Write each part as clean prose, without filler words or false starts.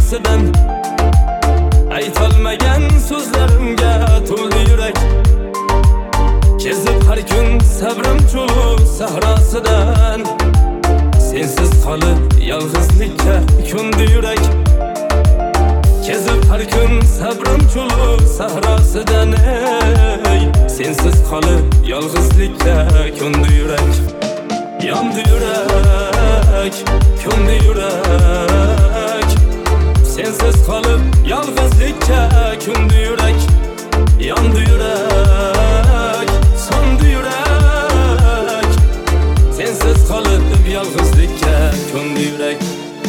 sahrosidan aytolmagan so'zlarimga to'ldi yurak. Kezib har kun sabrim cho'lib sahrosidan sensiz qolib yolg'izlikka ko'ndi yurak. Kezib har kun sabrim cho'lib sahrosidan sensiz qolib yolg'izlikka ko'ndi yurak. Yondi yurak, ko'ndi yurak. Sensiz qolib yolg'izlikka ko'ndi yurak. Yondi yurak, so'ndi yurak. Sensiz qolib yolg'izlikka ko'ndi yurak.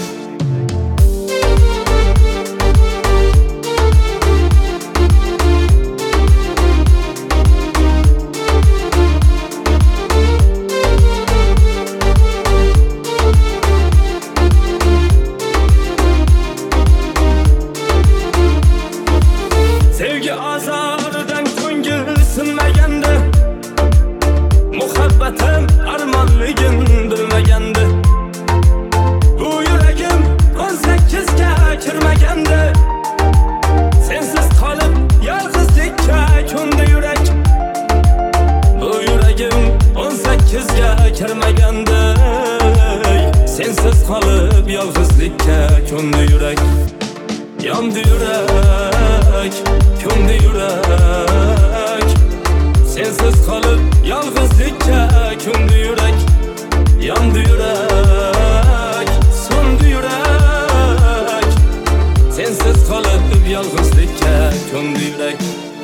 Sevgi azardan ko'ngil sinmaganda, muhabbatim armonligin bilmaganda, bu yuragim 18 ga kirmaganda, sensiz qolib yolg'izlikka ko'ndi yurak. Bu yuragim 18 ga kirmaganda, sensiz qolib yolg'izlikka ko'ndi yurak. Yondi yurak, ko'ndi yurak. Sensiz qolib yolg'izlikka ko'ndi yurak. Yondi yurak, so'ndi yurak. Sensiz qolib yolg'izlikka ko'ndi yurak.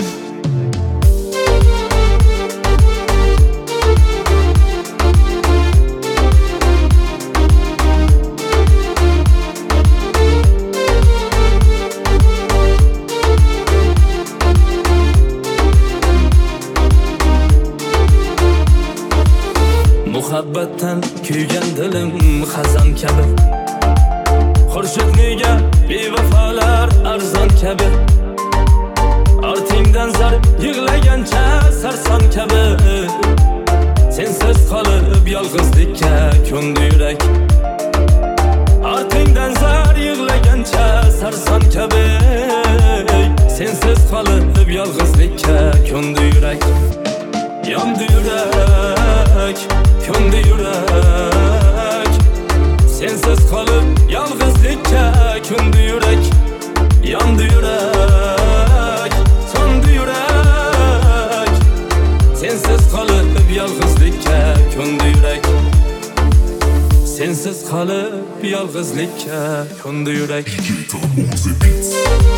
Muhabbatdan kuygan dilim xazon kabi, xurshid nega bevafolar arzon kabi, ortingdan zar yig'lagancha sarson kabi, sensiz qolib yolg'izlikka ko'ndi yurak. Ortingdan zar yig'lagancha sarson kabi, sensiz qolib yolg'izlikka ko'ndi yurak. Yondi yurak, ko'ndi yurak. Sensiz qolib yolg'izlikka ko'ndi yurak. Yondi yurak, so'ndi yurak. Sensiz qolib yolg'izlikka ko'ndi yurak. Sensiz qolib yolg'izlikka ko'ndi yurak.